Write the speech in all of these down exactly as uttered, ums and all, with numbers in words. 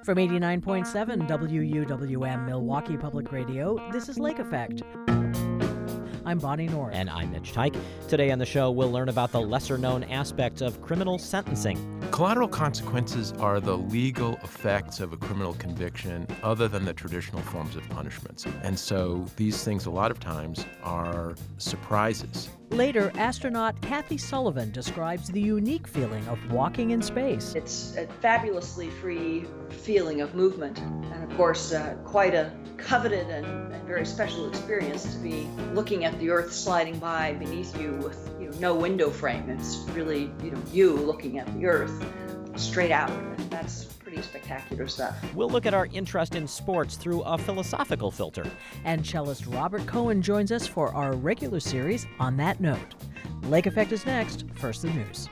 From eighty-nine point seven W U W M Milwaukee Public Radio, this is Lake Effect. I'm Bonnie North. And I'm Mitch Teich. Today on the show, we'll learn about the lesser-known aspects of criminal sentencing. Collateral consequences are the legal effects of a criminal conviction other than the traditional forms of punishments. And so these things a lot of times are surprises. Later, astronaut Kathy Sullivan describes the unique feeling of walking in space. It's a fabulously free feeling of movement, and of course, uh, quite a coveted and, and very special experience to be looking at the Earth sliding by beneath you with you know, no window frame. It's really you know you looking at the Earth straight out, and that's pretty spectacular stuff. We'll look at our interest in sports through a philosophical filter. And cellist Robert Cohen joins us for our regular series On That Note. Lake Effect is next. First, the news.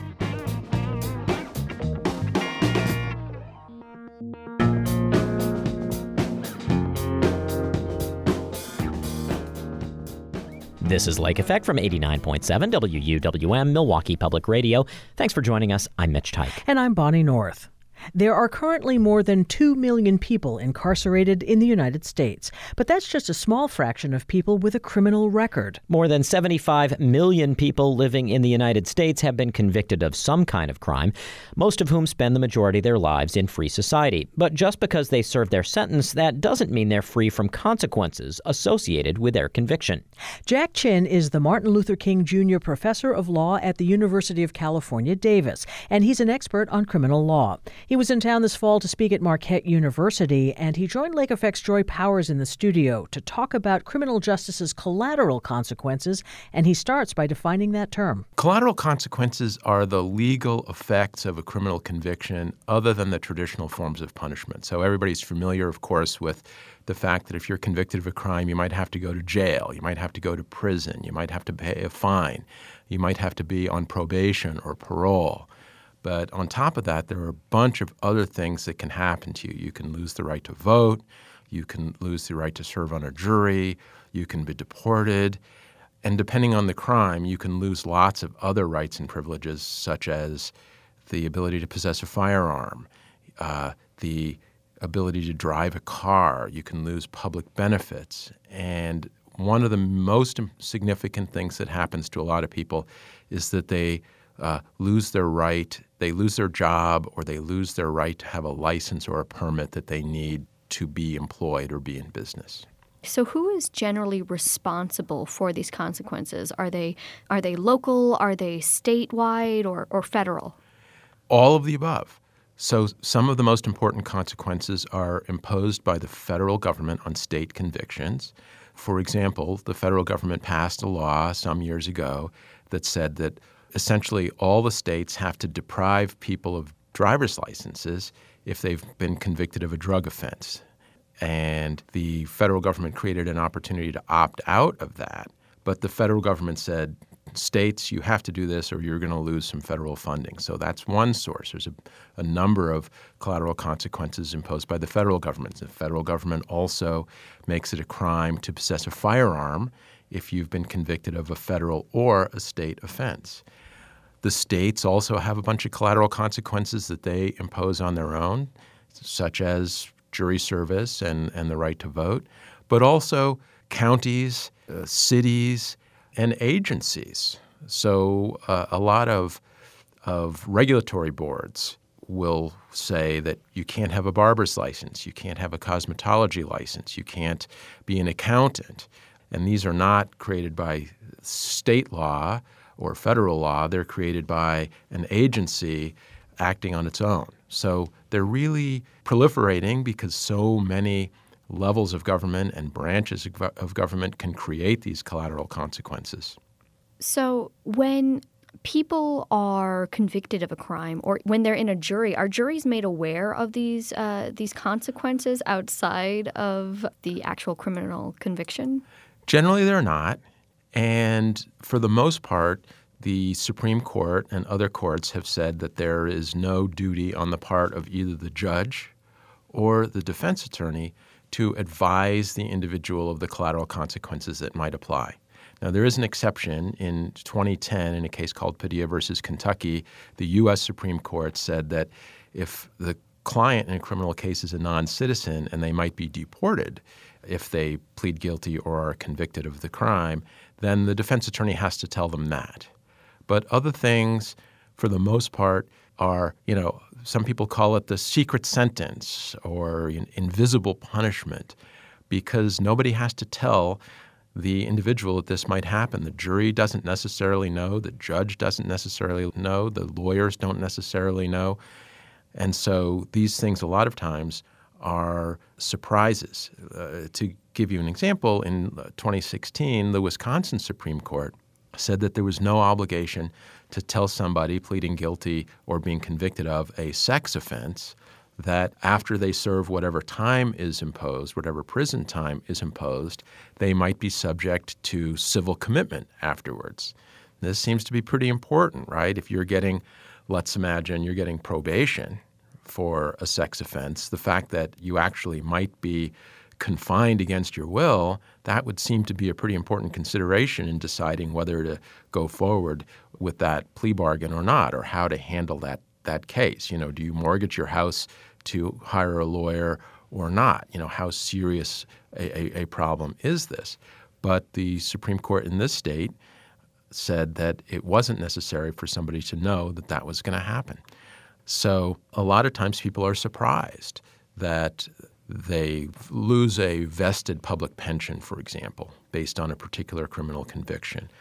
This is Lake Effect from eighty-nine point seven W U W M Milwaukee Public Radio. Thanks for joining us. I'm Mitch Teich. And I'm Bonnie North. There are currently more than two million people incarcerated in the United States, but that's just a small fraction of people with a criminal record. More than seventy-five million people living in the United States have been convicted of some kind of crime, most of whom spend the majority of their lives in free society. But just because they serve their sentence, that doesn't mean they're free from consequences associated with their conviction. Jack Chin is the Martin Luther King Junior Professor of Law at the University of California, Davis, and he's an expert on criminal law. He was in town this fall to speak at Marquette University, and he joined Lake Effect's Joy Powers in the studio to talk about criminal justice's collateral consequences, and he starts by defining that term. Collateral consequences are the legal effects of a criminal conviction other than the traditional forms of punishment. So everybody's familiar, of course, with the fact that if you're convicted of a crime, you might have to go to jail, you might have to go to prison, you might have to pay a fine, you might have to be on probation or parole. But on top of that, there are a bunch of other things that can happen to you. You can lose the right to vote. You can lose the right to serve on a jury. You can be deported. And depending on the crime, you can lose lots of other rights and privileges, such as the ability to possess a firearm, uh, the ability to drive a car. You can lose public benefits. And one of the most significant things that happens to a lot of people is that they Uh, lose their right, they lose their job, or they lose their right to have a license or a permit that they need to be employed or be in business. So who is generally responsible for these consequences? Are they are they local, are they statewide, or, or federal? All of the above. So some of the most important consequences are imposed by the federal government on state convictions. For example, the federal government passed a law some years ago that said that essentially all the states have to deprive people of driver's licenses if they've been convicted of a drug offense. And the federal government created an opportunity to opt out of that. But the federal government said, states, you have to do this or you're going to lose some federal funding. So that's one source. There's a, a number of collateral consequences imposed by the federal government. The federal government also makes it a crime to possess a firearm if you've been convicted of a federal or a state offense. The states also have a bunch of collateral consequences that they impose on their own, such as jury service and, and the right to vote, but also counties, uh, cities, and agencies. So uh, a lot of, of regulatory boards will say that you can't have a barber's license, you can't have a cosmetology license, you can't be an accountant. And these are not created by state law or federal law. They're created by an agency acting on its own. So they're really proliferating because so many levels of government and branches of government can create these collateral consequences. So when people are convicted of a crime or when they're in a jury, are juries made aware of these uh, these consequences outside of the actual criminal conviction? Generally, they're not. And for the most part, the Supreme Court and other courts have said that there is no duty on the part of either the judge or the defense attorney to advise the individual of the collateral consequences that might apply. Now, there is an exception. In twenty ten, in a case called Padilla versus Kentucky, the U S Supreme Court said that if the client in a criminal case is a non-citizen and they might be deported if they plead guilty or are convicted of the crime, then the defense attorney has to tell them that. But other things, for the most part, are, you know, some people call it the secret sentence or invisible punishment, because nobody has to tell the individual that this might happen. The jury doesn't necessarily know. The judge doesn't necessarily know. The lawyers don't necessarily know. And so these things a lot of times are surprises. Uh, to give you an example, in twenty sixteen, the Wisconsin Supreme Court said that there was no obligation to tell somebody pleading guilty or being convicted of a sex offense that after they serve whatever time is imposed, whatever prison time is imposed, they might be subject to civil commitment afterwards. This seems to be pretty important, right? If you're getting, let's imagine you're getting probation for a sex offense, the fact that you actually might be confined against your will, that would seem to be a pretty important consideration in deciding whether to go forward with that plea bargain or not, or how to handle that that case. You know, do you mortgage your house to hire a lawyer or not? You know, how serious a, a, a problem is this? But the Supreme Court in this state said that it wasn't necessary for somebody to know that that was going to happen. So a lot of times people are surprised that they lose a vested public pension, for example, based on a particular criminal conviction,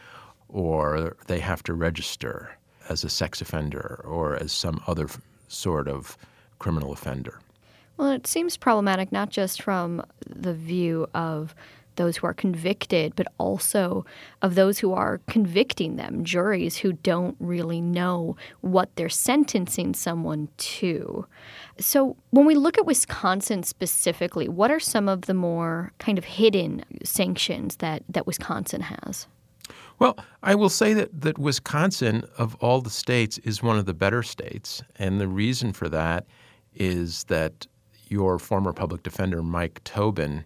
or they have to register as a sex offender or as some other f- sort of criminal offender. Well, it seems problematic not just from the view of those who are convicted, but also of those who are convicting them, juries who don't really know what they're sentencing someone to. So when we look at Wisconsin specifically, what are some of the more kind of hidden sanctions that, that Wisconsin has? Well, I will say that, that Wisconsin, of all the states, is one of the better states. And the reason for that is that your former public defender, Mike Tobin,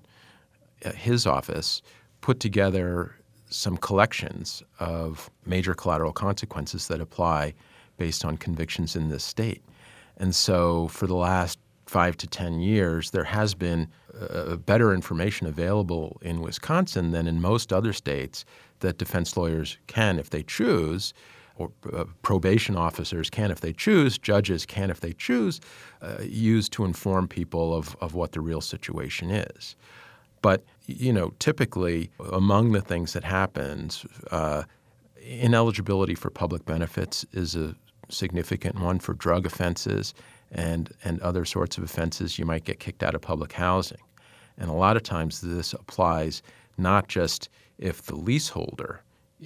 his office put together some collections of major collateral consequences that apply based on convictions in this state. And so for the last five to ten years, there has been uh, better information available in Wisconsin than in most other states that defense lawyers can, if they choose, or uh, probation officers can if they choose, judges can if they choose, uh, use to inform people of, of what the real situation is. But, you know, typically among the things that happens, uh, ineligibility for public benefits is a significant one for drug offenses and, and other sorts of offenses. You might get kicked out of public housing. And a lot of times this applies not just if the leaseholder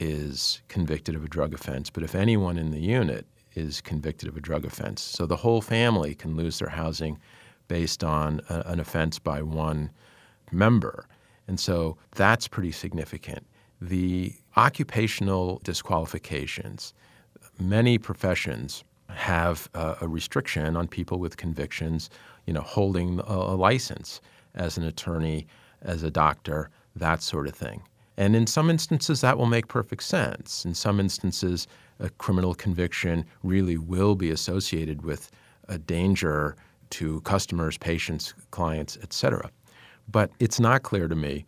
is convicted of a drug offense, but if anyone in the unit is convicted of a drug offense. So the whole family can lose their housing based on a, an offense by one member. And so that's pretty significant. The occupational disqualifications, many professions have uh, a restriction on people with convictions, you know, holding a, a license as an attorney, as a doctor, that sort of thing. And in some instances, that will make perfect sense. In some instances, a criminal conviction really will be associated with a danger to customers, patients, clients, et cetera. But it's not clear to me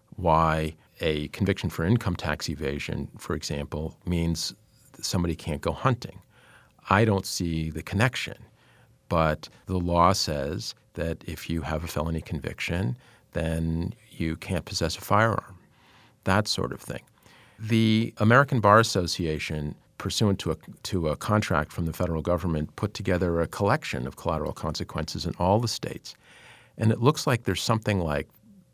why a conviction for income tax evasion, for example, means somebody can't go hunting. I don't see the connection. But the law says that if you have a felony conviction, then you can't possess a firearm, that sort of thing. The American Bar Association, pursuant to a, to a contract from the federal government, put together a collection of collateral consequences in all the states. And it looks like there's something like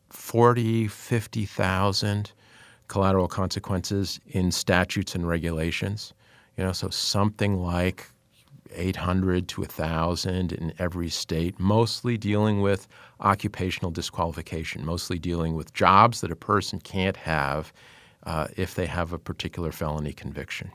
forty, fifty thousand collateral consequences in statutes and regulations. You know, so something like eight hundred to one thousand in every state, mostly dealing with occupational disqualification, mostly dealing with jobs that a person can't have uh, if they have a particular felony conviction.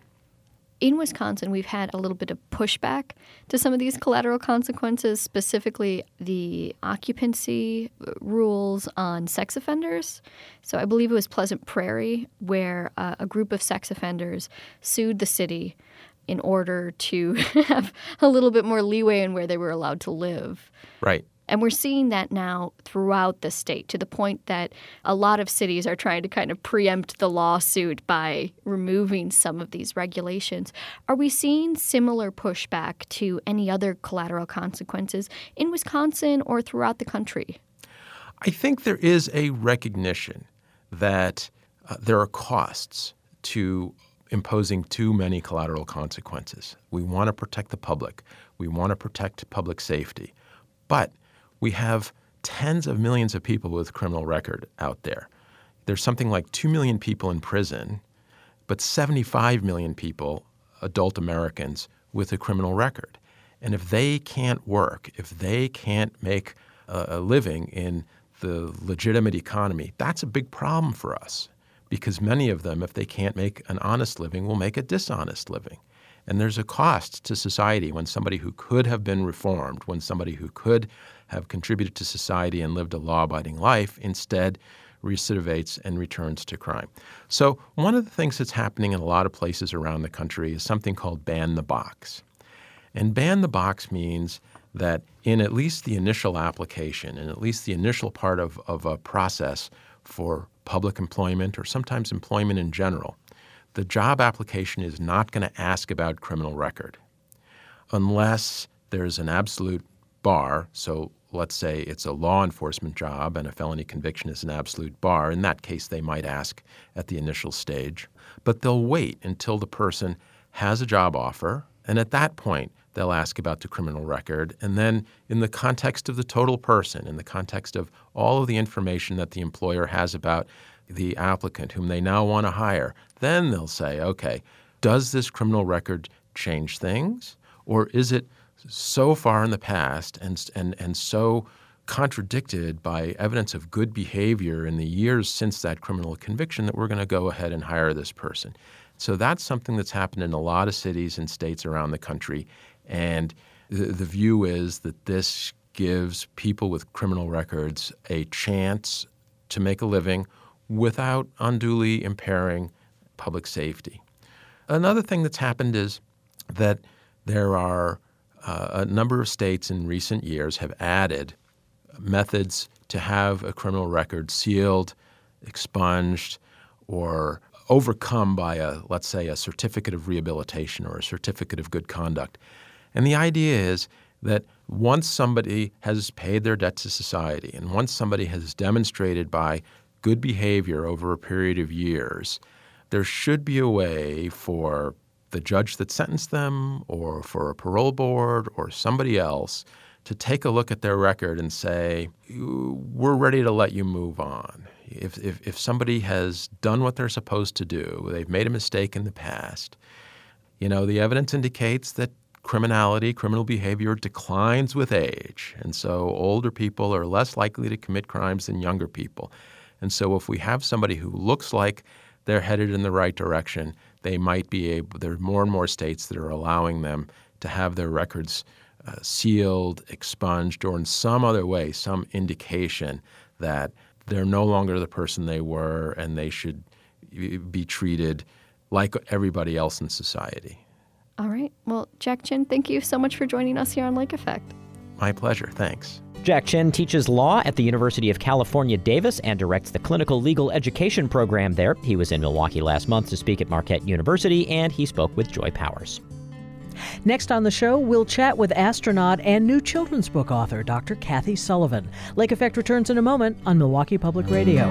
In Wisconsin, we've had a little bit of pushback to some of these collateral consequences, specifically the occupancy rules on sex offenders. So I believe it was Pleasant Prairie where uh, a group of sex offenders sued the city in order to have a little bit more leeway in where they were allowed to live. Right. And we're seeing that now throughout the state, to the point that a lot of cities are trying to kind of preempt the lawsuit by removing some of these regulations. Are we seeing similar pushback to any other collateral consequences in Wisconsin or throughout the country? I think there is a recognition that uh, there are costs to imposing too many collateral consequences. We want to protect the public. We want to protect public safety. But we have tens of millions of people with criminal record out there. There's something like two million people in prison, but seventy-five million people, adult Americans, with a criminal record. And if they can't work, if they can't make a, a living in the legitimate economy, that's a big problem for us, because many of them, if they can't make an honest living, will make a dishonest living. And there's a cost to society when somebody who could have been reformed, when somebody who could have contributed to society and lived a law-abiding life, instead recidivates and returns to crime. So one of the things that's happening in a lot of places around the country is something called ban the box. And ban the box means that in at least the initial application, and at least the initial part of, of a process for public employment, or sometimes employment in general, the job application is not going to ask about criminal record unless there's an absolute bar. So let's say it's a law enforcement job and a felony conviction is an absolute bar. In that case, they might ask at the initial stage. But they'll wait until the person has a job offer, and at that point, they'll ask about the criminal record. And then in the context of the total person, in the context of all of the information that the employer has about the applicant whom they now want to hire, then they'll say, okay, does this criminal record change things? Or is it so far in the past and, and, and so contradicted by evidence of good behavior in the years since that criminal conviction that we're going to go ahead and hire this person? So that's something that's happened in a lot of cities and states around the country. And the, the view is that this gives people with criminal records a chance to make a living without unduly impairing public safety. Another thing that's happened is that there are uh, a number of states in recent years have added methods to have a criminal record sealed, expunged, or overcome by a, let's say, a certificate of rehabilitation or a certificate of good conduct. And the idea is that once somebody has paid their debt to society and once somebody has demonstrated by good behavior over a period of years, there should be a way for the judge that sentenced them or for a parole board or somebody else to take a look at their record and say, we're ready to let you move on. If, if, if somebody has done what they're supposed to do, they've made a mistake in the past, you know, the evidence indicates that criminality, criminal behavior declines with age. And so older people are less likely to commit crimes than younger people. And so if we have somebody who looks like they're headed in the right direction, they might be able, there are more and more states that are allowing them to have their records uh, sealed, expunged, or in some other way, some indication that they're no longer the person they were and they should be treated like everybody else in society. All right. Well, Jack Chin, thank you so much for joining us here on Lake Effect. My pleasure. Thanks. Jack Chin teaches law at the University of California, Davis, and directs the clinical legal education program there. He was in Milwaukee last month to speak at Marquette University, and he spoke with Joy Powers. Next on the show, we'll chat with astronaut and new children's book author, Doctor Kathy Sullivan. Lake Effect returns in a moment on Milwaukee Public Radio.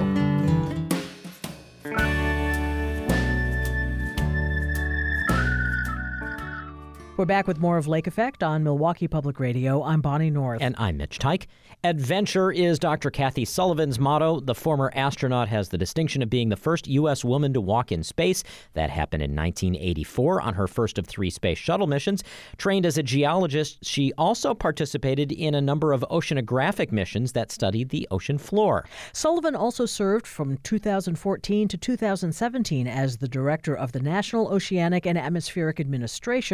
We're back with more of Lake Effect on Milwaukee Public Radio. I'm Bonnie North. And I'm Mitch Teich. Adventure is Doctor Kathy Sullivan's motto. The former astronaut has the distinction of being the first U S woman to walk in space. That happened in nineteen eighty-four on her first of three space shuttle missions. Trained as a geologist, she also participated in a number of oceanographic missions that studied the ocean floor. Sullivan also served from two thousand fourteen to two thousand seventeen as the director of the National Oceanic and Atmospheric Administration, or NOAA.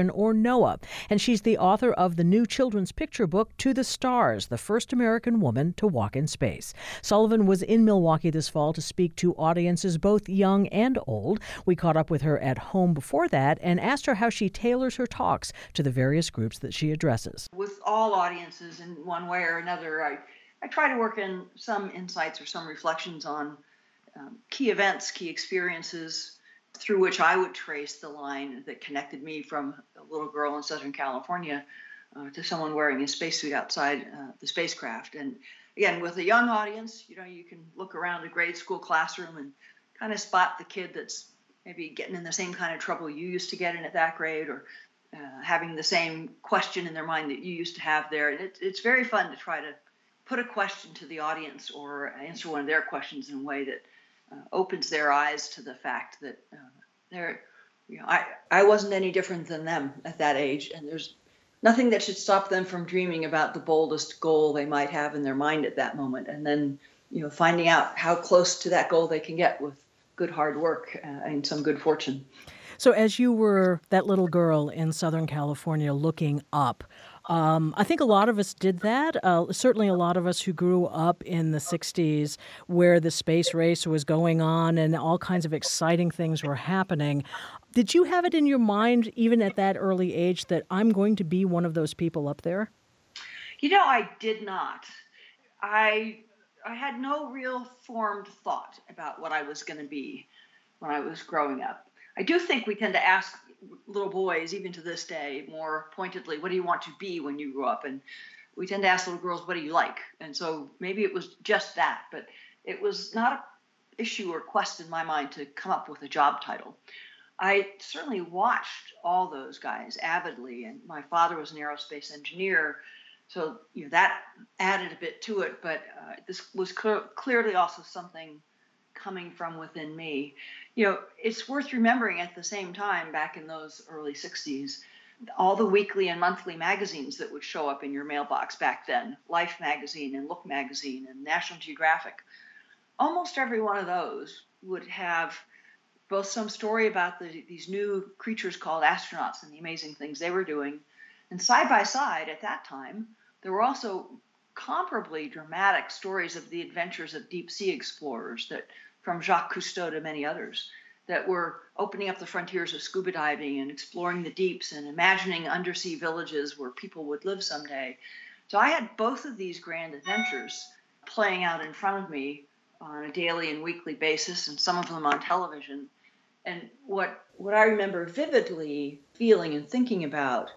Noah, and she's the author of the new children's picture book, To the Stars, the first American woman to walk in space. Sullivan was in Milwaukee this fall to speak to audiences both young and old. We caught up with her at home before that and asked her how she tailors her talks to the various groups that she addresses. With all audiences in one way or another, I, I try to work in some insights or some reflections on um, key events, key experiences through which I would trace the line that connected me from a little girl in Southern California uh, to someone wearing a spacesuit outside uh, the spacecraft. And again, with a young audience, you know, you can look around a grade school classroom and kind of spot the kid that's maybe getting in the same kind of trouble you used to get in at that grade, or uh, having the same question in their mind that you used to have there. And it, it's very fun to try to put a question to the audience or answer one of their questions in a way that uh, opens their eyes to the fact that uh, they're, you know, I, I wasn't any different than them at that age, and there's nothing that should stop them from dreaming about the boldest goal they might have in their mind at that moment, and then, you know, finding out how close to that goal they can get with good hard work uh, and some good fortune. So as you were that little girl in Southern California looking up, um, I think a lot of us did that. Uh, certainly a lot of us who grew up in the sixties where the space race was going on and all kinds of exciting things were happening. Did you have it in your mind, even at that early age, that I'm going to be one of those people up there? You know, I did not. I I had no real formed thought about what I was going to be when I was growing up. I do think we tend to ask little boys, even to this day, more pointedly, what do you want to be when you grow up? And we tend to ask little girls, what do you like? And so maybe it was just that, but it was not an issue or quest in my mind to come up with a job title. I certainly watched all those guys avidly, and my father was an aerospace engineer, so you know that added a bit to it, but uh, this was cl- clearly also something coming from within me. You know, it's worth remembering at the same time, back in those early sixties, all the weekly and monthly magazines that would show up in your mailbox back then, Life magazine and Look magazine and National Geographic, almost every one of those would have both some story about the, these new creatures called astronauts and the amazing things they were doing, and side by side at that time, there were also comparably dramatic stories of the adventures of deep sea explorers, that from Jacques Cousteau to many others, that were opening up the frontiers of scuba diving and exploring the deeps and imagining undersea villages where people would live someday. So I had both of these grand adventures playing out in front of me on a daily and weekly basis, and some of them on television. And what what I remember vividly feeling and thinking about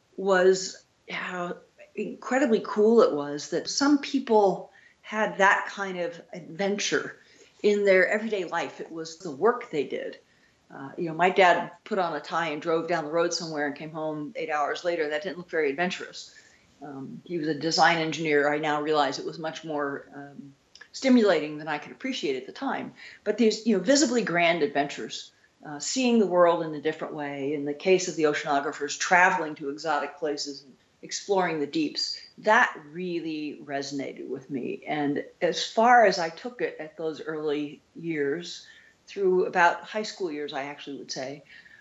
was how incredibly cool it was that some people had that kind of adventure in their everyday life. It was the work they did. Uh, you know, my dad put on a tie and drove down the road somewhere and came home eight hours later. That didn't look very adventurous. Um, he was a design engineer. I now realize it was much more um, stimulating than I could appreciate at the time. But these, you know, visibly grand adventures, uh, seeing the world in a different way. In the case of the oceanographers, traveling to exotic places and exploring the deeps, that really resonated with me. And as far as I took it at those early years, through about high school years, I actually would say,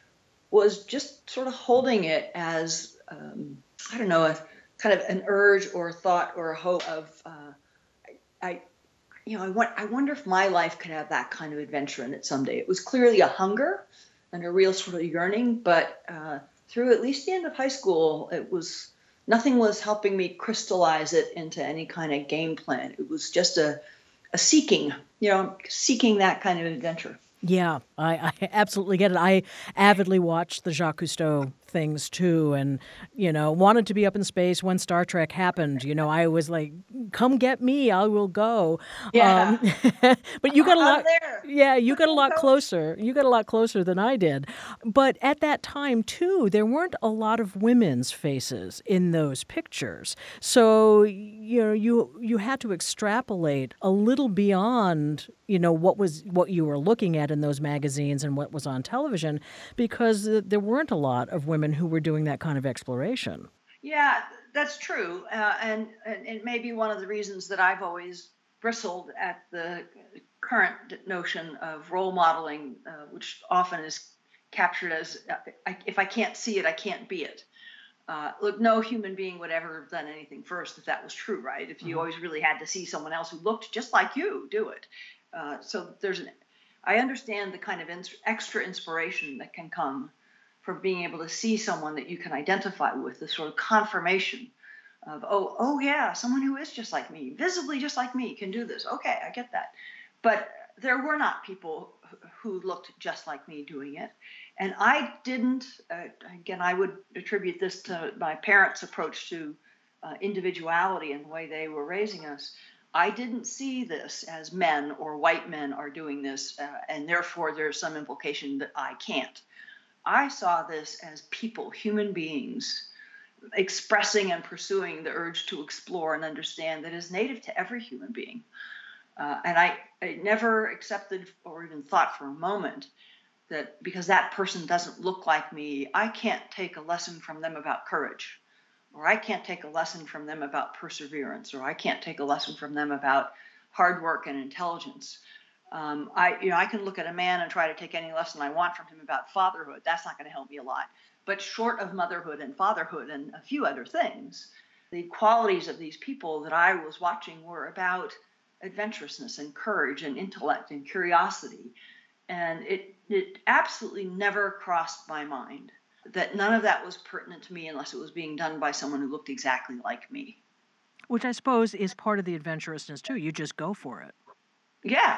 was just sort of holding it as, um, I don't know, a kind of an urge or a thought or a hope of, uh, I, I, you know, I, want, I wonder if my life could have that kind of adventure in it someday. It was clearly a hunger and a real sort of yearning, but uh, through at least the end of high school, it was, nothing was helping me crystallize it into any kind of game plan. It was just a, a seeking, you know, seeking that kind of adventure. Yeah, I, I absolutely get it. I avidly watched the Jacques Cousteau things too, and, you know, wanted to be up in space when Star Trek happened. You know, I was like, come get me, I will go. Yeah. Um, but you got a lot, there. yeah, you got a lot closer. You got a lot closer than I did. But at that time too, there weren't a lot of women's faces in those pictures. So, you know, you you had to extrapolate a little beyond, you know, what was what you were looking at in those magazines and what was on television, because there weren't a lot of women who were doing that kind of exploration. Yeah, that's true. Uh, and, and it may be one of the reasons that I've always bristled at the current notion of role modeling, uh, which often is captured as, uh, I, if I can't see it, I can't be it. Uh, look, no human being would ever have done anything first if that was true, right? If you Mm-hmm. always really had to see someone else who looked just like you do it. Uh, so there's an, I understand the kind of ins- extra inspiration that can come from being able to see someone that you can identify with, this sort of confirmation of, oh, oh yeah, someone who is just like me, visibly just like me, can do this. Okay, I get that. But there were not people who looked just like me doing it. And I didn't, uh, again, I would attribute this to my parents' approach to uh, individuality and the way they were raising us. I didn't see this as men or white men are doing this, uh, and therefore there's some implication that I can't. I saw this as people, human beings, expressing and pursuing the urge to explore and understand that is native to every human being. Uh, and I, I never accepted or even thought for a moment that because that person doesn't look like me, I can't take a lesson from them about courage, or I can't take a lesson from them about perseverance, or I can't take a lesson from them about hard work and intelligence. Um, I, you know, I can look at a man and try to take any lesson I want from him about fatherhood. That's not going to help me a lot. But short of motherhood and fatherhood and a few other things, the qualities of these people that I was watching were about adventurousness and courage and intellect and curiosity. And it, it absolutely never crossed my mind that none of that was pertinent to me unless it was being done by someone who looked exactly like me. Which I suppose is part of the adventurousness, too. You just go for it. Yeah.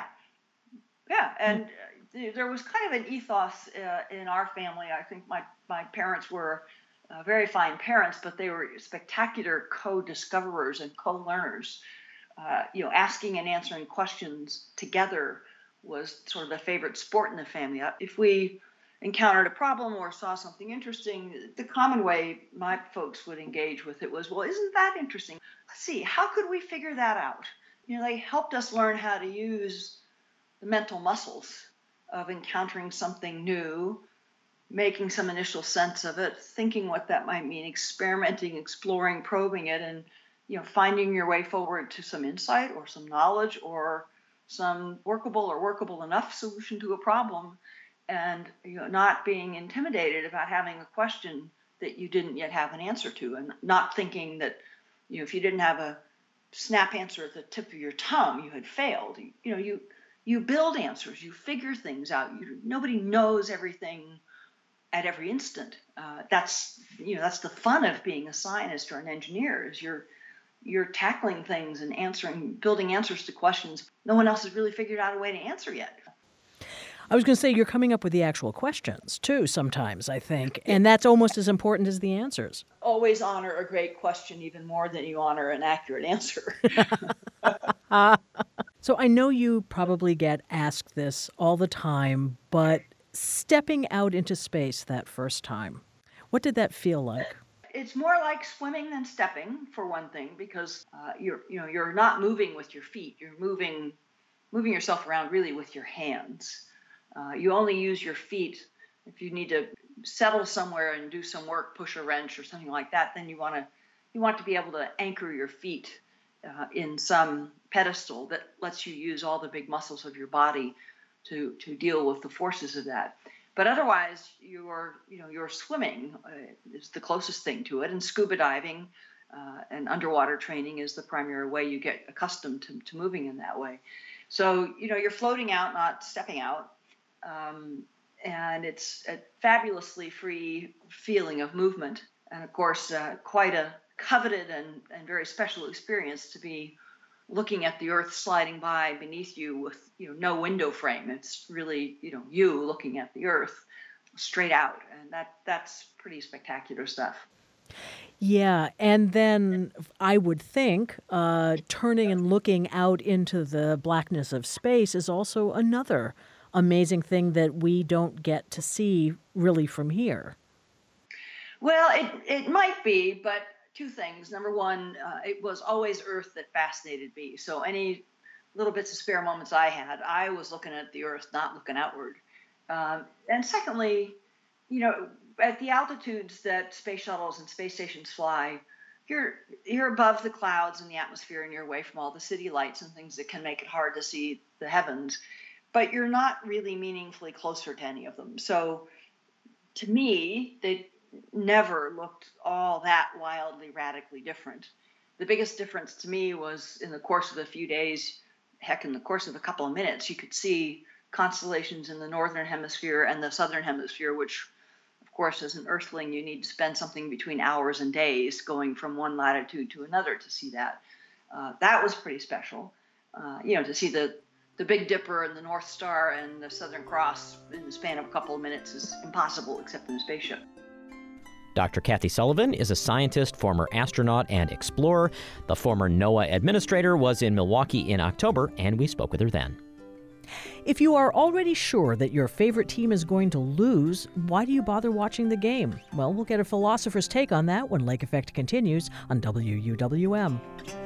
Yeah. And uh, there was kind of an ethos uh, in our family. I think my, my parents were uh, very fine parents, but they were spectacular co-discoverers and co-learners. Uh, you know, asking and answering questions together was sort of a favorite sport in the family. If we encountered a problem or saw something interesting, the common way my folks would engage with it was, well, isn't that interesting? Let's see, how could we figure that out? You know, they helped us learn how to use the mental muscles of encountering something new, making some initial sense of it, thinking what that might mean, experimenting, exploring, probing it, and you know, finding your way forward to some insight or some knowledge or some workable or workable enough solution to a problem, and you know, not being intimidated about having a question that you didn't yet have an answer to, and not thinking that, you know, if you didn't have a snap answer at the tip of your tongue, you had failed. You, you know, you you build answers, you figure things out. You, nobody knows everything at every instant. Uh, that's you know, that's the fun of being a scientist or an engineer. Is you're you're tackling things and answering, building answers to questions no one else has really figured out a way to answer yet. I was going to say you're coming up with the actual questions, too, sometimes, I think. And that's almost as important as the answers. Always honor a great question even more than you honor an accurate answer. So I know you probably get asked this all the time, but stepping out into space that first time, what did that feel like? It's more like swimming than stepping, for one thing, because uh, you're you know you're not moving with your feet. You're moving moving yourself around really with your hands. Uh, you only use your feet if you need to settle somewhere and do some work, push a wrench or something like that. Then you want to you want to be able to anchor your feet uh, in some pedestal that lets you use all the big muscles of your body to to deal with the forces of that. But otherwise, you're, you know, you're swimming uh, is the closest thing to it, and scuba diving uh, and underwater training is the primary way you get accustomed to, to moving in that way. So, you know, you're floating out, not stepping out, um, and it's a fabulously free feeling of movement, and of course, uh, quite a coveted and, and very special experience to be looking at the earth sliding by beneath you with, you know, no window frame. It's really, you know, you looking at the earth straight out. And that that's pretty spectacular stuff. Yeah, and then I would think uh, turning and looking out into the blackness of space is also another amazing thing that we don't get to see really from here. Well, it, it might be, but two things. Number one, uh, it was always Earth that fascinated me. So any little bits of spare moments I had, I was looking at the Earth, not looking outward. Um, and secondly, you know, at the altitudes that space shuttles and space stations fly, you're you're above the clouds and the atmosphere, and you're away from all the city lights and things that can make it hard to see the heavens. But you're not really meaningfully closer to any of them. So to me, they never looked all that wildly, radically different. The biggest difference to me was in the course of a few days, heck, in the course of a couple of minutes, you could see constellations in the northern hemisphere and the southern hemisphere, which, of course, as an earthling, you need to spend something between hours and days going from one latitude to another to see that. Uh, that was pretty special. Uh, you know, to see the, the Big Dipper and the North Star and the Southern Cross in the span of a couple of minutes is impossible except in a spaceship. Doctor Kathy Sullivan is a scientist, former astronaut, and explorer. The former NOAA administrator was in Milwaukee in October, and we spoke with her then. If you are already sure that your favorite team is going to lose, why do you bother watching the game? Well, we'll get a philosopher's take on that when Lake Effect continues on W U W M.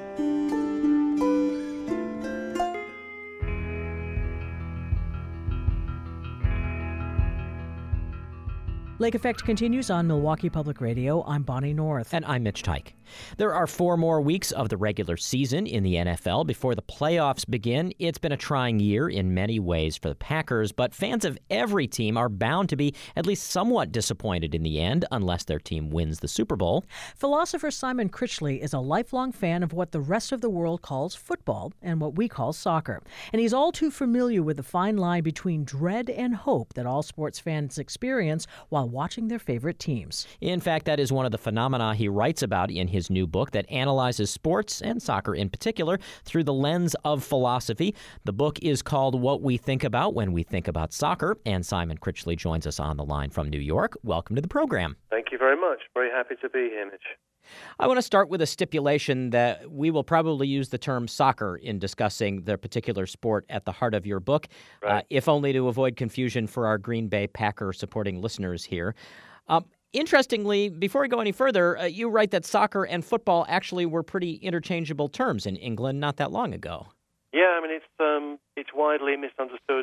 Lake Effect continues on Milwaukee Public Radio. I'm Bonnie North. And I'm Mitch Teich. There are four more weeks of the regular season in the N F L before the playoffs begin. It's been a trying year in many ways for the Packers, but fans of every team are bound to be at least somewhat disappointed in the end, unless their team wins the Super Bowl. Philosopher Simon Critchley is a lifelong fan of what the rest of the world calls football and what we call soccer. And he's all too familiar with the fine line between dread and hope that all sports fans experience while watching their favorite teams. In fact, that is one of the phenomena he writes about in his new book that analyzes sports, and soccer in particular, through the lens of philosophy. The book is called What We Think About When We Think About Soccer, and Simon Critchley joins us on the line from New York. Welcome to the program. Thank you very much. Very happy to be here, Mitch. I want to start with a stipulation that we will probably use the term soccer in discussing the particular sport at the heart of your book, right. uh, if only to avoid confusion for our Green Bay Packer supporting listeners here. Um, interestingly, before we go any further, uh, you write that soccer and football actually were pretty interchangeable terms in England not that long ago. Yeah, I mean, it's um, it's widely misunderstood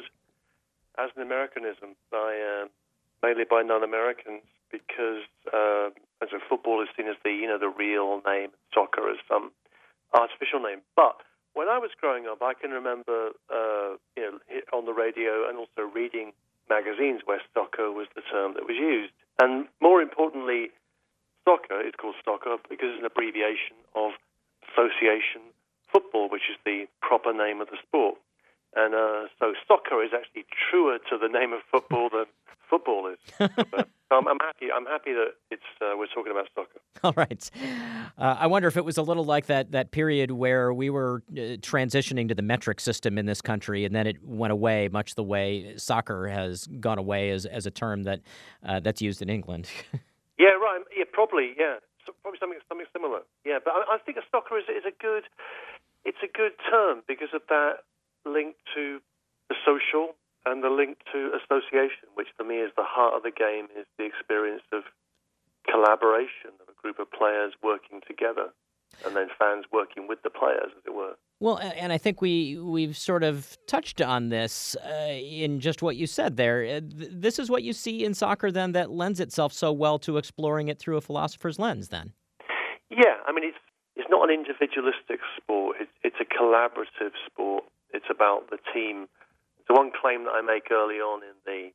as an Americanism by uh, mainly by non-Americans because uh, as a football is seen as the you know the real name, soccer as some artificial name. But when I was growing up, I can remember uh, you know on the radio and also reading magazines where soccer was the term that was used. And more importantly, soccer is called soccer because it's an abbreviation of Association Football, which is the proper name of the sport. And uh, so soccer is actually truer to the name of football than football is. But, um, I'm happy. I'm happy that it's uh, we're talking about soccer. All right. Uh, I wonder if it was a little like that that period where we were uh, transitioning to the metric system in this country, and then it went away, much the way soccer has gone away as as a term that uh, that's used in England. Yeah, right. Yeah, probably. Yeah, so probably something something similar. Yeah, but I, I think a soccer is is a good. It's a good term because of that link to the social and the link to association, which for me is the heart of the game, is the experience of collaboration of a group of players working together, and then fans working with the players, as it were. Well, and I think we, we've sort of touched on this uh, in just what you said there. This is what you see in soccer, then, that lends itself so well to exploring it through a philosopher's lens, then. Yeah, I mean, it's it's not an individualistic sport. It's, it's a collaborative sport. It's about the team. The one claim that I make early on in the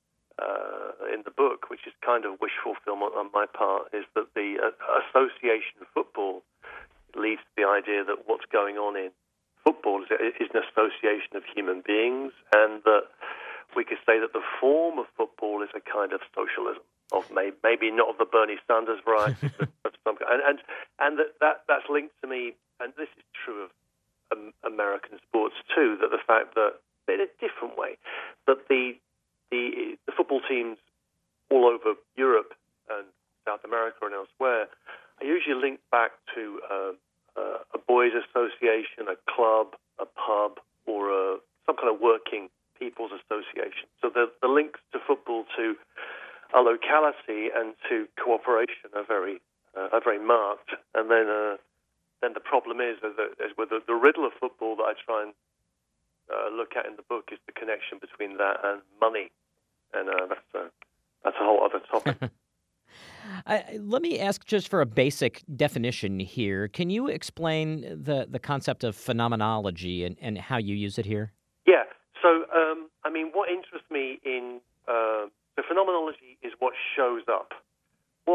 uh, in the book, which is kind of wish fulfillment on my part, is that the uh, association of football leads to the idea that what's going on in football is, is an association of human beings, and that we could say that the form of football is a kind of socialism, of maybe, maybe not of the Bernie Sanders variety, but of some kind. And, and, and that, that, that's linked to me, and this is true of um, American sports too, that the fact that, in a different way, that the, the, the football teams all over Europe and South America and elsewhere are usually linked back to uh, uh, a boys' association, a club, a pub, or a, some kind of working people's association. So the, the links to football to a locality and to cooperation are very uh, are very marked. And then uh, then the problem is, is, is with the, the riddle of football that I try and uh, look at in the book is the connection between that and money, and uh, that's a that's a whole other topic. I, let me ask just for a basic definition here. Can you explain the, the concept of phenomenology and, and how you use it here? Yeah. So, um, I mean, what interests me in uh, the phenomenology is what shows up. What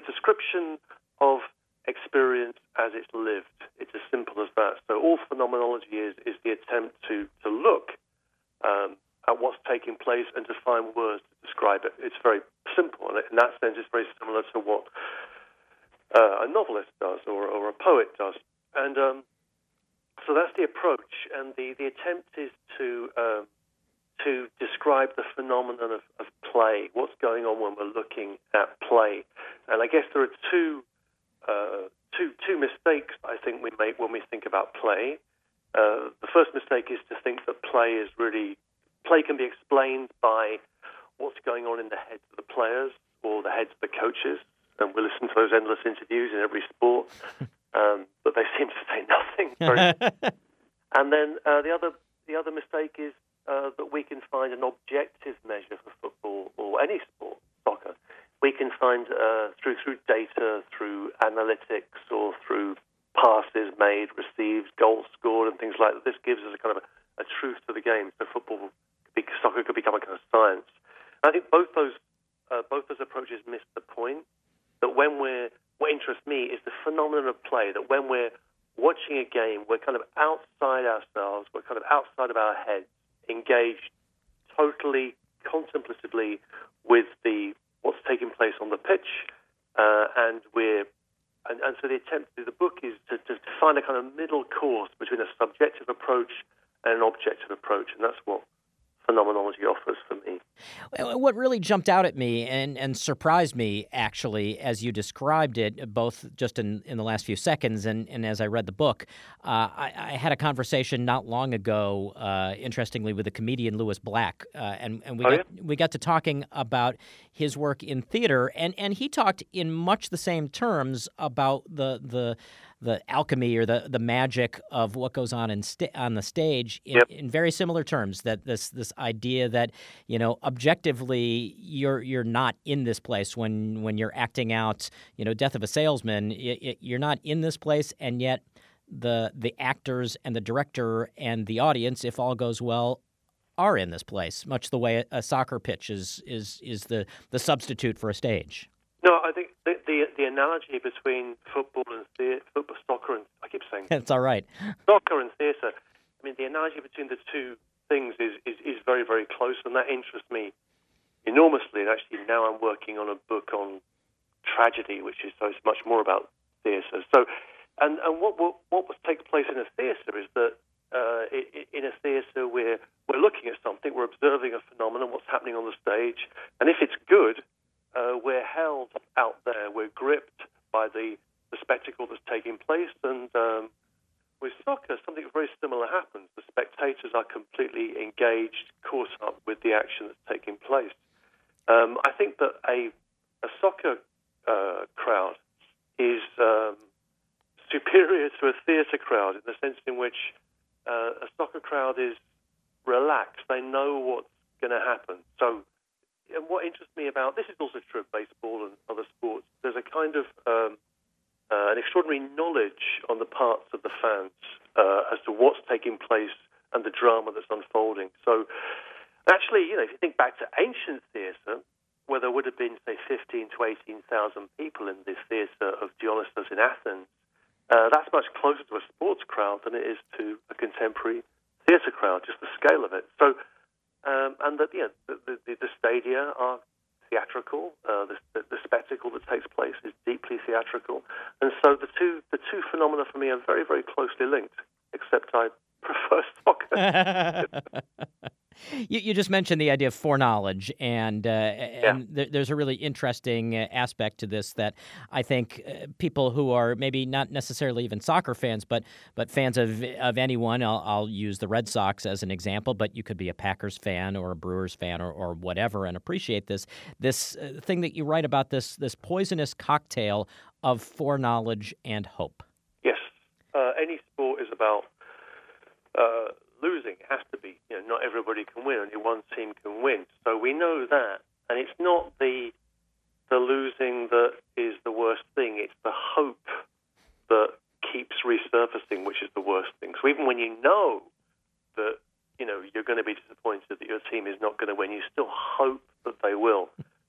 description of experience as it's lived. It's as simple as that. So all phenomenology is is the attempt to to look um, at what's taking place and to find words to describe it. It's very simple, and in that sense, it's very similar to what uh, a novelist does or, or a poet does. And um, so that's the approach, and the, the attempt is to um, to describe the phenomenon of, of play, what's going on when we're looking at play. And I guess there are two uh, two two mistakes I think we make when we think about play. Uh, the first mistake is to think that play is really play can be explained by what's going on in the heads of the players or the heads of the coaches. And we listen to those endless interviews in every sport, um, but they seem to say nothing. And then uh, the other the other mistake is uh, that we can find an objective measure for football or any sport, soccer. We can find uh, through through data, through analytics, or through passes made, received, goals scored, and things like that. This gives us a kind of a, a truth to the game. So football, could be, soccer could become a kind of science. And I think both those uh, both those approaches miss the point. That when we're, what interests me is the phenomenon of play, that when we're watching a game, we're kind of outside ourselves, we're kind of outside of our heads, engaged totally contemplatively with the what's taking place on the pitch, uh, and we're, and, and so the attempt to do the book is to, to find a kind of middle course between a subjective approach and an objective approach, and that's what phenomenology offers for me. What really jumped out at me and, and surprised me, actually, as you described it, both just in, in the last few seconds and, and as I read the book, uh, I, I had a conversation not long ago, uh, interestingly, with the comedian Lewis Black, uh, and, and we, oh, got, yeah? we got to talking about his work in theater, and, and he talked in much the same terms about the the the alchemy or the, the magic of what goes on in sta- on the stage in, Yep. in very similar terms. That this this idea that, you know, objectively you're you're not in this place when when you're acting out, you know, Death of a Salesman. It, it, you're not in this place, and yet the the actors and the director and the audience, if all goes well, are in this place. Much the way a soccer pitch is is is the the substitute for a stage. No, I think the, the the analogy between football and theatre, football, soccer, and I keep saying That's all right. soccer and theatre. I mean, the analogy between the two things is, is, is very, very close, and that interests me enormously. And actually, now I'm working on a book on tragedy, which is so it's much more about theatre. So, and and what what what takes place in a theatre is that uh, in a theatre we're we're looking at something, we're observing a phenomenon, what's happening on the stage, and if it's good. Uh, we're held out there. We're gripped by the, the spectacle that's taking place. And um, with soccer, something very similar happens. The spectators are completely engaged, caught up with the action that's taking place. Um, I think that a, a soccer uh, crowd is um, superior to a theatre crowd in the sense in which uh, a soccer crowd is relaxed. They know what's going to happen. So And what interests me about this is also true of baseball and other sports. There's a kind of um, uh, an extraordinary knowledge on the parts of the fans uh, as to what's taking place and the drama that's unfolding. So, actually, you know, if you think back to ancient theatre, where there would have been, say, fifteen to eighteen thousand people in the theatre of Dionysus in Athens, uh, that's much closer to a sports crowd than it is to a contemporary theatre crowd. Just the scale of it. So. Um, and that, yeah, the, the, the stadia are theatrical. Uh, the, the, the spectacle that takes place is deeply theatrical, and so the two the two phenomena for me are very, very closely linked. Except I prefer soccer. You, you just mentioned the idea of foreknowledge, and uh, yeah. and th- there's a really interesting uh, aspect to this that I think uh, people who are maybe not necessarily even soccer fans, but but fans of of anyone, I'll, I'll use the Red Sox as an example, but you could be a Packers fan or a Brewers fan or, or whatever and appreciate this this uh, thing that you write about, this this poisonous cocktail of foreknowledge and hope. Yes, uh, any sport is about. Uh, Losing it has to be. You know, not everybody can win. Only one team can win. So we know that, and it's not the the losing that is the worst thing. It's the hope that keeps resurfacing, which is the worst thing. So even when you know that you know you're going to be disappointed that your team is not going to win, you still hope that they will.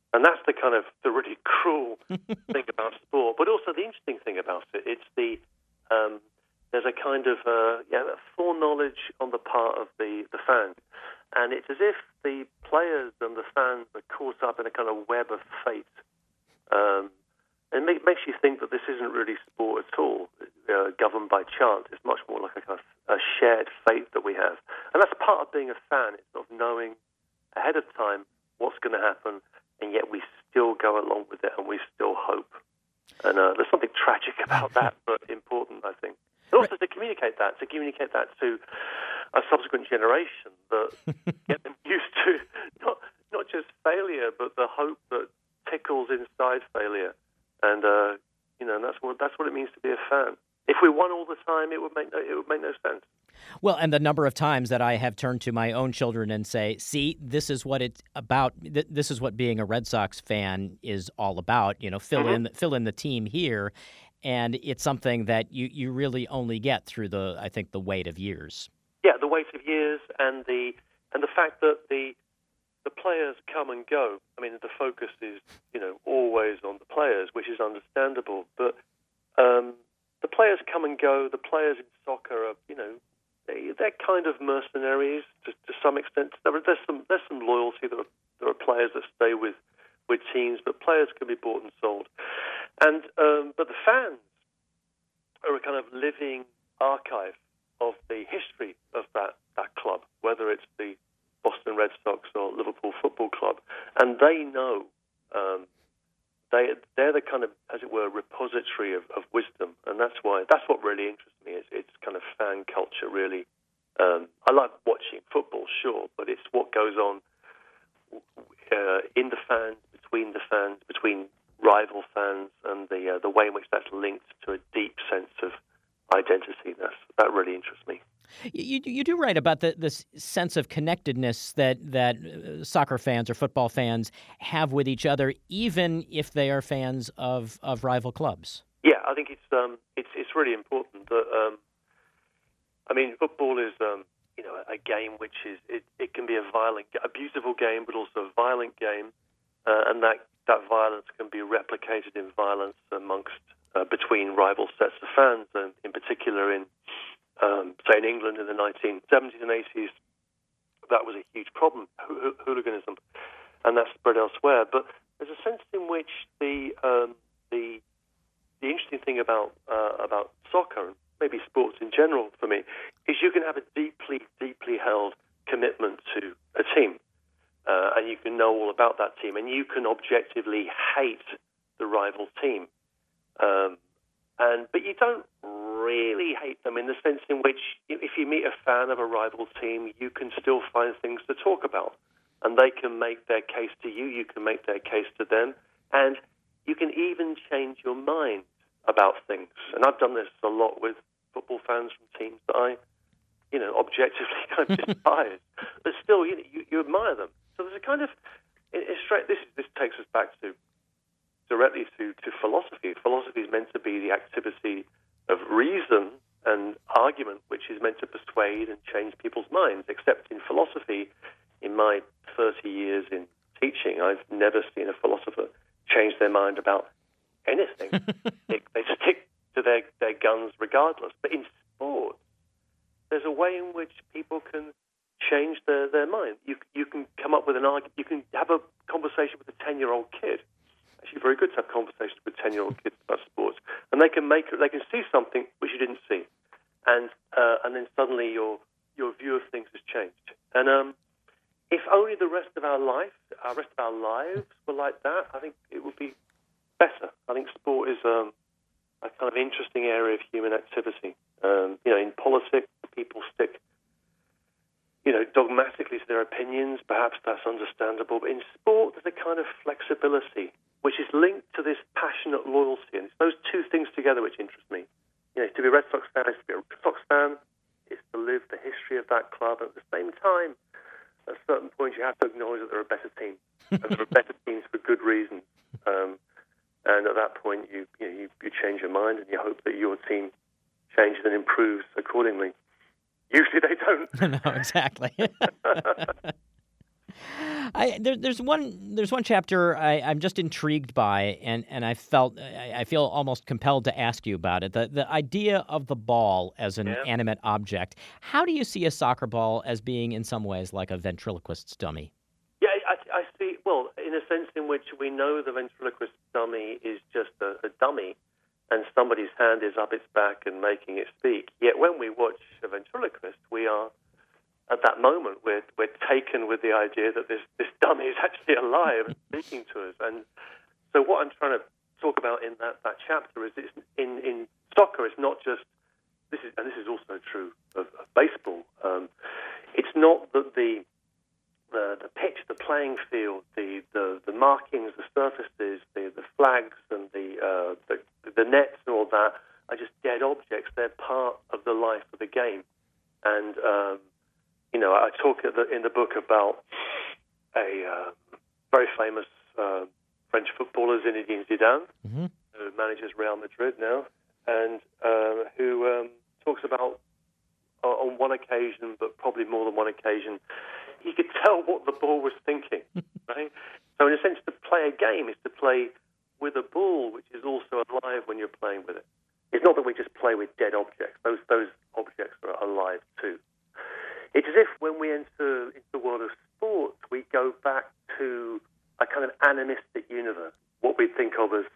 And that's the kind of the really cruel thing about sport, but also the interesting thing about it. It's the um, there's a kind of uh, yeah foreknowledge on the part of the, the fans, and it's as if the players and the fans are caught up in a kind of web of fate. Um, and it makes you think that this isn't really sport at all, uh, governed by chance. It's much more like a kind of a shared fate that we have, and that's part of being a fan. It's sort of knowing ahead of time what's going to happen. And yet we still go along with it, and we still hope. And uh, there's something tragic about that, but important, I think. And also to communicate that, to communicate that to a subsequent generation, that get them used to not not just failure, but the hope that tickles inside failure. And uh, you know, and that's what that's what it means to be a fan. If we won all the time, it would make no, it would make no sense. Well, and the number of times that I have turned to my own children and say, see, this is what it's about. This is what being a Red Sox fan is all about. You know, fill mm-hmm. in fill in the team here. And it's something that you, you really only get through the, I think, the weight of years. Yeah, the weight of years and the and the fact that the the players come and go. I mean, the focus is, you know, always on the players, which is understandable. But um, the players come and go. The players in soccer are, you know, they're kind of mercenaries to, to some extent. There's some there's some loyalty. There are, there are players that stay with, with teams, but players can be bought and sold. And um, but the fans are a kind of living archive of the history of that, that club, whether it's the Boston Red Sox or Liverpool Football Club, and they know. Um, They, they're the kind of, as it were, repository of, of wisdom, and that's why that's what really interests me. Is it's kind of fan culture, really. Um, I like watching football, sure, but it's what goes on uh, in the fans, between the fans, between rival fans, and the uh, the way in which that's linked to a deep sense of identity. That's, that really interests me. You you do write about the this sense of connectedness that that soccer fans or football fans have with each other, even if they are fans of, of rival clubs. Yeah, I think it's um it's it's really important that um I mean football is um you know a game which is it, it can be a violent, a beautiful game, but also a violent game, uh, and that that violence can be replicated in violence amongst uh, between rival sets of fans, and in particular in. Um, say in England in the nineteen seventies and eighties, that was a huge problem, h- hooliganism, and that spread elsewhere. But there's a sense in which the um, the the interesting thing about uh, about soccer, and maybe sports in general for me, is you can have a deeply, deeply held commitment to a team, uh, and you can know all about that team, and you can objectively hate the rival team. Um, And, but you don't really hate them in the sense in which if you meet a fan of a rival team, you can still find things to talk about. And they can make their case to you, you can make their case to them, and you can even change your mind about things. And I've done this a lot with football fans from teams that I, you know, objectively kind of despise. But still, you, you, you admire them. So there's a kind of, it, it's straight, this, this takes us back to directly to, to philosophy. Philosophy is meant to be the activity of reason and argument, which is meant to persuade and change people's minds. Except in philosophy, in my thirty years in teaching, I've never seen a philosopher change their mind about anything. they, they stick to their, their guns regardless. But in sport, there's a way in which people can change their, their mind. You, you can come up with an argument. You can have a conversation with a ten-year-old kid. Actually, very good to have conversations with ten-year-old kids about sports, and they can make they can see something which you didn't see, and uh, and then suddenly your your view of things has changed. And um, if only the rest of our life, our rest of our lives were like that, I think it would be better. I think sport is um, a kind of interesting area of human activity. Um, you know, in politics, people stick, you know, dogmatically to their opinions. Perhaps that's understandable, but in sport, there's a kind of flexibility which is linked to this passionate loyalty. And it's those two things together which interest me. You know, to be a Red Sox fan is to be a Red Sox fan, is to live the history of that club. And at the same time, at certain points, you have to acknowledge that there are better teams. And there are better teams for good reasons. Um, and at that point, you, you, know, you, you change your mind and you hope that your team changes and improves accordingly. Usually they don't. No, exactly. I, there, there's one there's one chapter I, I'm just intrigued by, and, and I felt I, I feel almost compelled to ask you about it. The the idea of the ball as an Yeah. animate object. How do you see a soccer ball as being in some ways like a ventriloquist's dummy? Yeah, I, I see. Well, in a sense in which we know the ventriloquist dummy is just a, a dummy, and somebody's hand is up its back and making it speak. Yet when we watch a ventriloquist, we are, at that moment, we're, we're taken with the idea that this, this dummy is actually alive and speaking to us. And so what I'm trying to talk about in that, that chapter is it's in, in soccer, it's not just, this is, and this is also true of, of baseball, um, it's not that the The, the pitch, the playing field, the, the, the markings, the surfaces, the, the flags and the, uh, the the nets and all that are just dead objects. They're part of the life of the game. And, um, you know, I talk in the, in the book about a uh, very famous uh, French footballer, Zinedine Zidane, Mm-hmm. who manages Real Madrid now, and uh, who um, talks about, uh, on one occasion, but probably more than one occasion, he could tell what the ball was thinking, right? So in a sense, to play a game is to play with a ball which is also alive when you're playing with it. It's not that we just play with dead objects. Those those objects are alive too. It's as if when we enter into the world of sports, we go back to a kind of animistic universe, what we think of as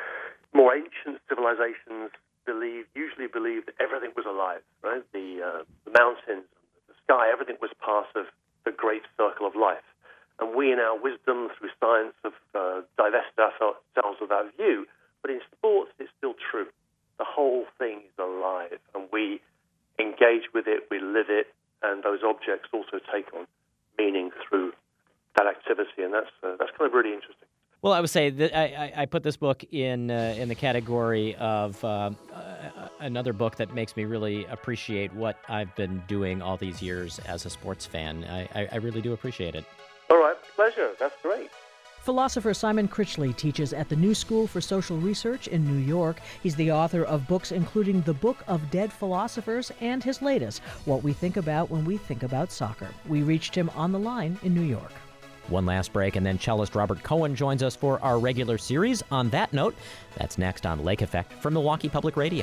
more ancient civilizations believe, usually believe that everything was alive, right? The, uh, the mountains, the sky, everything was part of the great circle of life. And we, in our wisdom, through science, have uh, divested ourselves of that view. But in sports, it's still true. The whole thing is alive, and we engage with it, we live it, and those objects also take on meaning through that activity, and that's uh, that's kind of really interesting. Well, I would say that I, I put this book in uh, in the category of uh, another book that makes me really appreciate what I've been doing all these years as a sports fan. I, I, I really do appreciate it. All right, pleasure. That's great. Philosopher Simon Critchley teaches at the New School for Social Research in New York. He's the author of books including The Book of Dead Philosophers and his latest, What We Think About When We Think About Soccer. We reached him on the line in New York. One last break, and then cellist Robert Cohen joins us for our regular series. On that note, that's next on Lake Effect from Milwaukee Public Radio.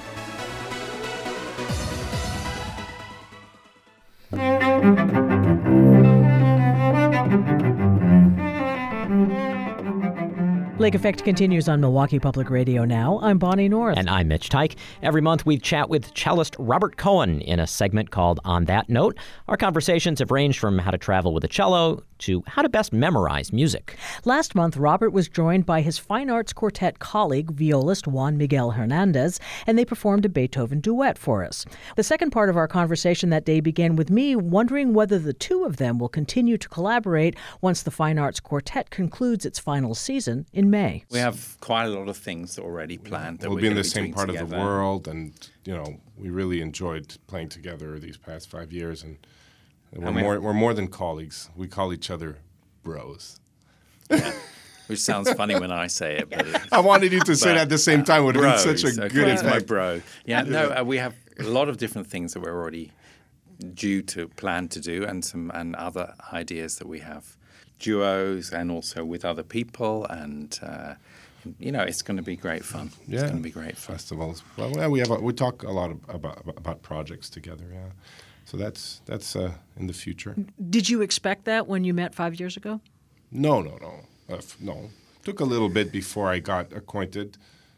Lake Effect continues on Milwaukee Public Radio now. I'm Bonnie North. And I'm Mitch Teich. Every month we chat with cellist Robert Cohen in a segment called On That Note. Our conversations have ranged from how to travel with a cello to how to best memorize music. Last month, Robert was joined by his fine arts quartet colleague, violist Juan Miguel Hernandez, and they performed a Beethoven duet for us. The second part of our conversation that day began with me wondering whether the two of them will continue to collaborate once the fine arts quartet concludes its final season in May. We have quite a lot of things already planned. That we'll we're be in gonna the same doing part together. of the world, and you know, we really enjoyed playing together these past five years, and we're And we- more we're more than colleagues. We call each other bros. Yeah. Which sounds funny when I say it, but it's, I wanted you to say but, that at the same time. Would have been bros, such a okay, good he's my effect. bro. Yeah, no, uh, we have a lot of different things that we're already due to plan to do, and some and other ideas that we have, duos, and also with other people, and uh, you know, it's going to be great fun. Yeah, It's going to be great fun. Festivals. Well, yeah, we have a, we talk a lot of, about about projects together. Yeah, so that's that's uh, in the future. Did you expect that when you met five years ago? No, no, no, uh, f- no. Took a little bit before I got acquainted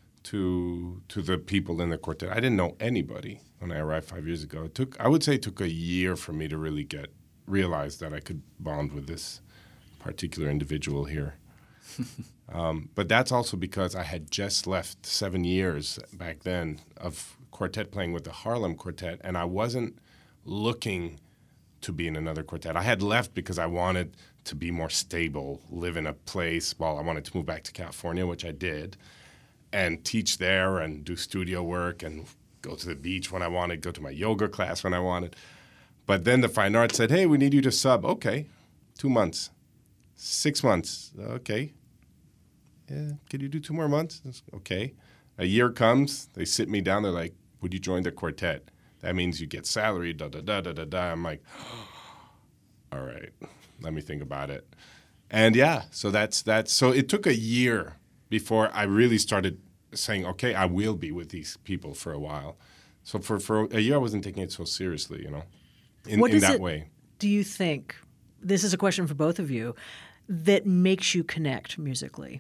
to to the people in the quartet. I didn't know anybody when I arrived five years ago. It took, I would say, it took a year for me to really get realize that I could bond with this particular individual here. um, but that's also because I had just left seven years back then of quartet playing with the Harlem Quartet, and I wasn't looking to be in another quartet. I had left because I wanted to be more stable, live in a place. Well, I wanted to move back to California, which I did, and teach there and do studio work and go to the beach when I wanted, go to my yoga class when I wanted. But then the fine arts said, hey, we need you to sub. Okay, two months, six months. Okay. Yeah, could you do two more months? Okay. A year comes, they sit me down, they're like, would you join the quartet? That means you get salary, da, da, da, da, da, da. I'm like, all right, let me think about it. And yeah, so that's that's so it took a year before I really started saying, okay, I will be with these people for a while. So for, for a year, I wasn't taking it so seriously, you know, in, what in is that it, way. Do you think, this is a question for both of you, that makes you connect musically?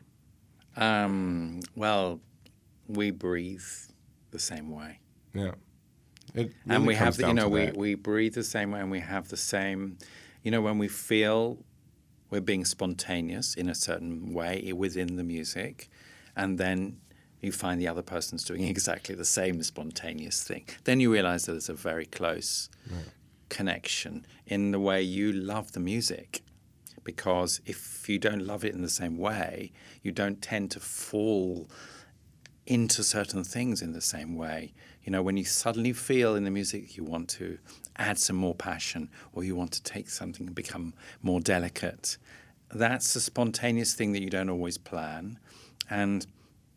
Um, well, we breathe the same way. Yeah. It really and we comes have, the, you down know, to we, that. we breathe the same way, and we have the same, you know, when we feel we're being spontaneous in a certain way within the music, and then you find the other person's doing exactly the same spontaneous thing, then you realize that there's a very close right. connection in the way you love the music. Because if you don't love it in the same way, you don't tend to fall into certain things in the same way. You know, when you suddenly feel in the music you want to add some more passion, or you want to take something and become more delicate, that's a spontaneous thing that you don't always plan. And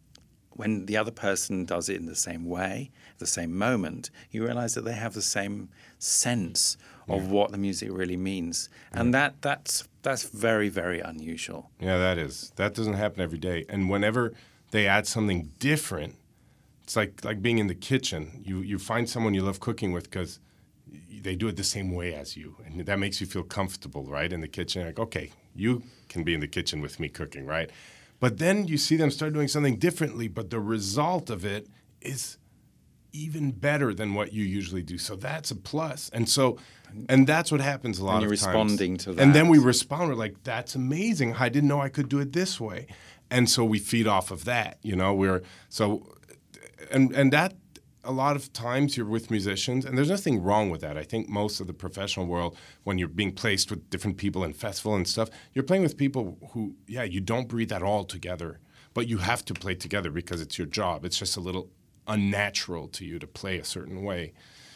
when the other person does it in the same way, the same moment, you realize that they have the same sense of yeah. what the music really means. And yeah. that that's that's very, very unusual. Yeah, that is. That doesn't happen every day. And whenever they add something different, it's like like being in the kitchen. You you find someone you love cooking with because they do it the same way as you. And that makes you feel comfortable, right, in the kitchen. Like, okay, you can be in the kitchen with me cooking, right? But then you see them start doing something differently, but the result of it is even better than what you usually do. So that's a plus. And so, and that's what happens a lot and you're of times. responding to that. And then we respond. We're like, that's amazing. I didn't know I could do it this way. And so we feed off of that, you know. We're so, and and that a lot of times you're with musicians, and there's nothing wrong with that. I think most of the professional world, when you're being placed with different people in festival and stuff, you're playing with people who, yeah, you don't breathe at all together, but you have to play together because it's your job. It's just a little unnatural to you to play a certain way.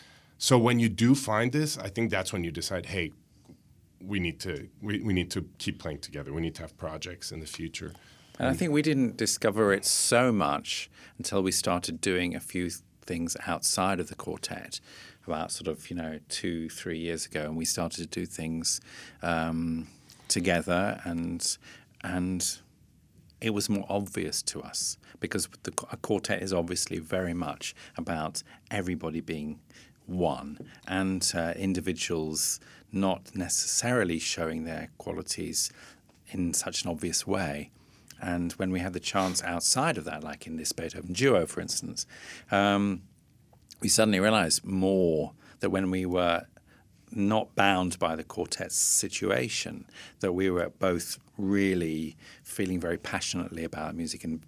So when you do find this, I think that's when you decide, hey, we need to we, we need to keep playing together. We need to have projects in the future. And I think we didn't discover it so much until we started doing a few things outside of the quartet about sort of, you know, two, three years ago. And we started to do things um, together, and and it was more obvious to us because the, a quartet is obviously very much about everybody being one and uh, individuals not necessarily showing their qualities in such an obvious way. And when we had the chance outside of that, like in this Beethoven duo, for instance, um, we suddenly realized more that when we were not bound by the quartet's situation, that we were both really feeling very passionately about music in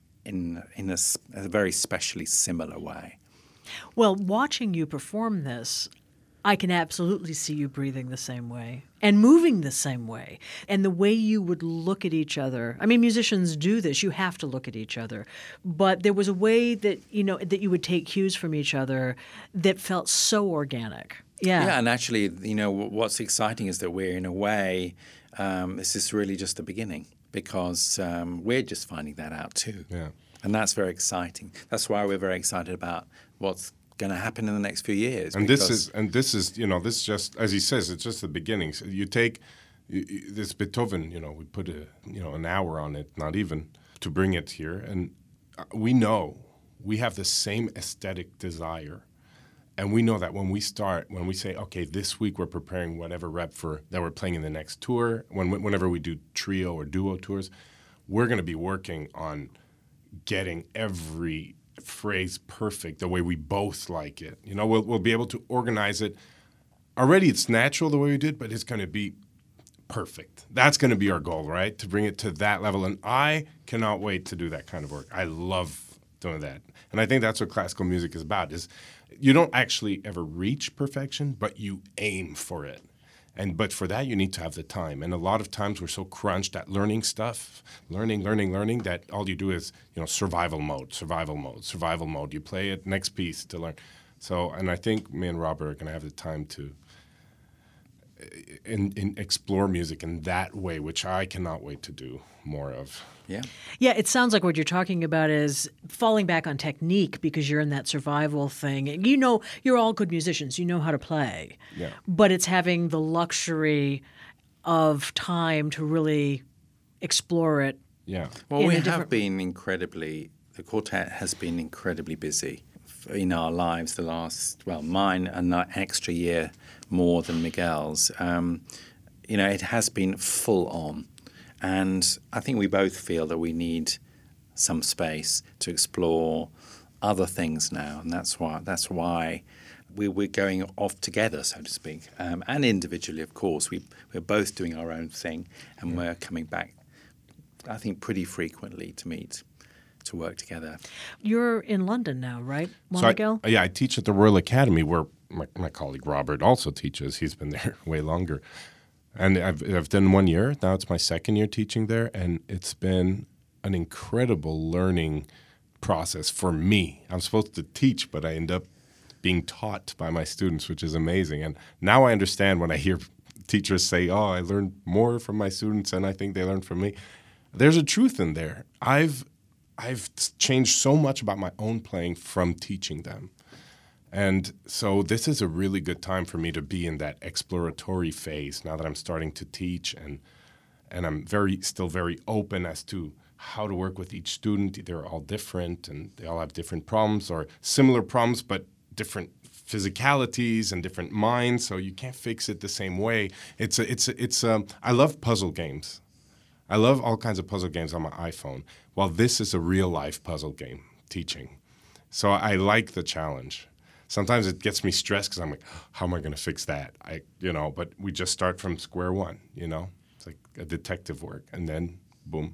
in, in a, a very specially similar way. Well, watching you perform this, I can absolutely see you breathing the same way and moving the same way. And the way you would look at each other. I mean, musicians do this. You have to look at each other. But there was a way that, you know, that you would take cues from each other that felt so organic. Yeah. Yeah, and actually, you know, what's exciting is that we're, in a way, um, this is really just the beginning because um, we're just finding that out too. Yeah. And that's very exciting. That's why we're very excited about what's going to happen in the next few years. And this is, and this is, you know, this just, as he says, it's just the beginning. So you take you, you, this Beethoven, you know, we put a, you know, an hour on it, not even, to bring it here, and we know we have the same aesthetic desire, and we know that when we start, when we say, okay, this week we're preparing whatever rep for that we're playing in the next tour, when whenever we do trio or duo tours, we're going to be working on getting every phrase perfect the way we both like it. You know, we'll we'll be able to organize it. Already it's natural the way we did, but it's going to be perfect. That's going to be our goal, right? To bring it to that level. And I cannot wait to do that kind of work. I love doing that. And I think that's what classical music is about, is you don't actually ever reach perfection, but you aim for it. And but for that, you need to have the time. And a lot of times we're so crunched at learning stuff, learning, learning, learning, that all you do is, you know, survival mode, survival mode, survival mode. You play it, next piece to learn. So, and I think me and Robert are going to have the time to in, in explore music in that way, which I cannot wait to do more of. Yeah. Yeah, it sounds like what you're talking about is falling back on technique because you're in that survival thing. You know, you're all good musicians. You know how to play. Yeah. But it's having the luxury of time to really explore it. Yeah. Well, in we a have different- been incredibly, the quartet has been incredibly busy in our lives the last, well, mine an extra year more than Miguel's. Um, you know, it has been full on. And I think we both feel that we need some space to explore other things now. And that's why, that's why we, we're going off together, so to speak, um, and individually, of course. We, we're both doing our own thing, and yeah. we're coming back, I think, pretty frequently to meet, to work together. You're in London now, right, Juan so Miguel? I, yeah, I teach at the Royal Academy, where my, my colleague Robert also teaches. He's been there way longer. And I've, I've done one year. Now it's my second year teaching there, and it's been an incredible learning process for me. I'm supposed to teach, but I end up being taught by my students, which is amazing. And now I understand when I hear teachers say, oh, I learned more from my students than I think they learned from me. There's a truth in there. I've I've changed so much about my own playing from teaching them. And so this is a really good time for me to be in that exploratory phase now that I'm starting to teach, and and I'm very still very open as to how to work with each student. They're all different, and they all have different problems or similar problems, but different physicalities and different minds, so you can't fix it the same way. It's a, it's a, it's um I love puzzle games. I love all kinds of puzzle games on my iPhone. Well, this is a real-life puzzle game, teaching. So I like the challenge. Sometimes it gets me stressed because I'm like, how am I going to fix that? I, you know, but we just start from square one, you know? It's like a detective work, and then, boom.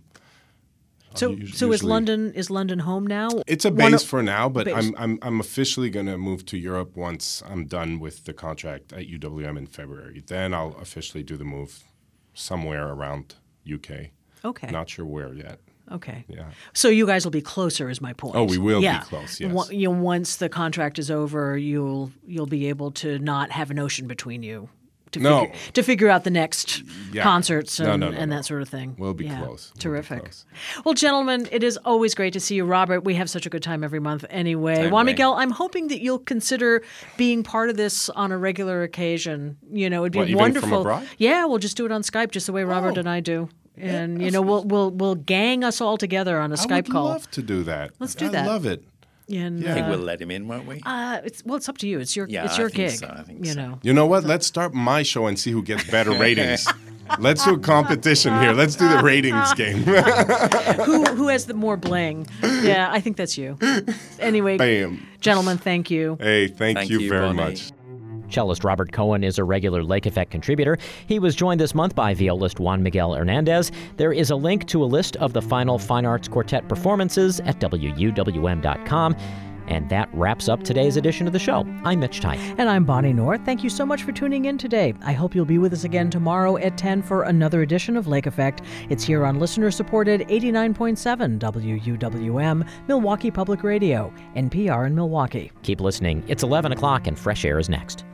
So, Usually, so is London is London home now? It's a One base of- for now, but base. I'm I'm I'm officially going to move to Europe once I'm done with the contract at U W M in February. Then I'll officially do the move somewhere around U K. Okay. Not sure where yet. Okay. Yeah. So you guys will be closer, is my point. Oh, we will be yeah. close, yes. Wa- You know, once the contract is over, you'll you'll be able to not have an ocean between you to No. figure, to figure out the next Yeah. concerts and, No, no, no, and no. that sort of thing. We'll be Yeah. close. We'll be Terrific. close. Well, gentlemen, it is always great to see you, Robert. We have such a good time every month anyway. Same Juan way. Miguel, I'm hoping that you'll consider being part of this on a regular occasion. You know, it'd be What, even wonderful. from abroad? Yeah, we'll just do it on Skype, just the way Robert Oh. and I do. And you know, we'll we'll we'll gang us all together on a I Skype would call. love to do that. Let's do I that. love it. And, Yeah. I think uh, we'll let him in, won't we? Uh, it's well, it's up to you. It's your Yeah, it's I your think gig. so, I think you so. know. You know what? Let's start my show and see who gets better ratings. Let's do a competition here. Let's do the ratings game. who who has the more bling? Yeah, I think that's you. Anyway, Bam. gentlemen, thank you. Hey, thank, Thank you, you, very Bonnie. much. Cellist Robert Cohen is a regular Lake Effect contributor. He was joined this month by violist Juan Miguel Hernandez. There is a link to a list of the final Fine Arts Quartet performances at W U W M dot com. And that wraps up today's edition of the show. I'm Mitch Tyke. And I'm Bonnie North. Thank you so much for tuning in today. I hope you'll be with us again tomorrow at ten for another edition of Lake Effect. It's here on listener-supported eighty-nine point seven W U W M, Milwaukee Public Radio, N P R in Milwaukee. Keep listening. It's eleven o'clock and Fresh Air is next.